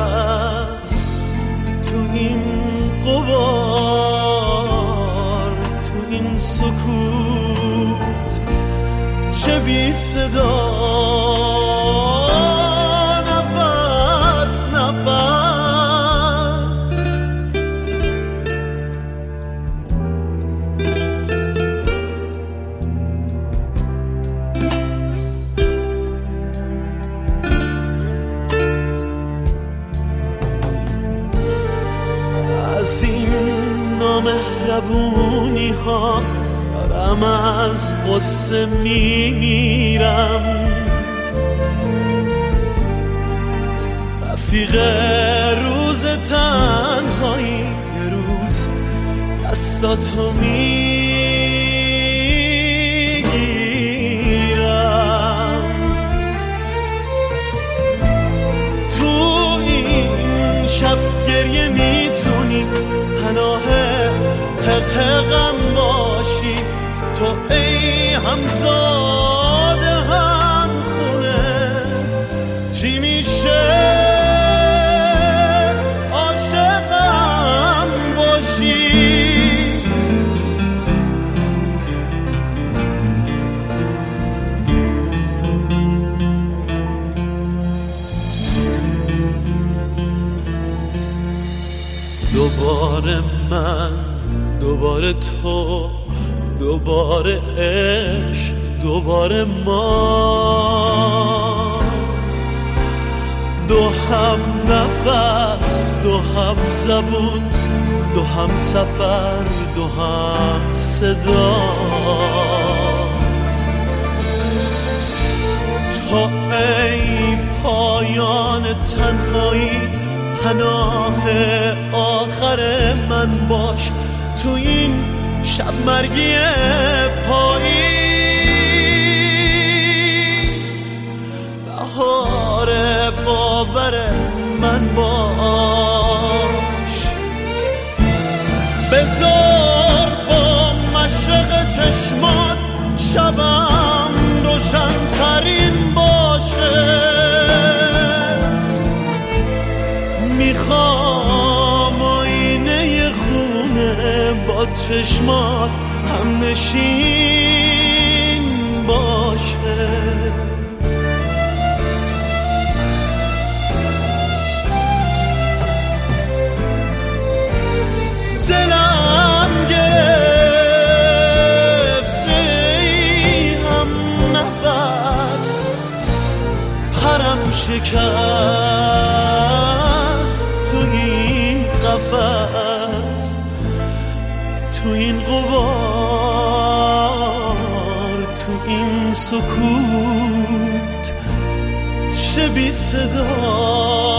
نفس تو این غبار، تو این سکوت چه بی صدا، نفس نفس. از این نامهربونی ها دارم از قصه میمیرم، رفیق روز تنهایی یه روز دستاتو میگیرم. تو این شب گریه میتونی پناه حقم باشی، تو ای همزاده هم خونه، چی میشه عاشقم باشی. دوباره من، دوباره تو، دوباره عشق، دوباره ما، دو هم نفس، دو هم زبون، دو هم سفر، دو هم صدا. تو ای پایان تنهایی پناه آخر من باش، تو این شب مرگی پاییز بهار باور من باش. بذار با مشرق چشمات شبم روشن ترین باشه، میخوام آینه خونه با چشمات هم نشین باشه. دلم گرفته ای هم نفس، پرم شکست تو این قفس، تو این غبار، تو این سکوت چه بی صدا.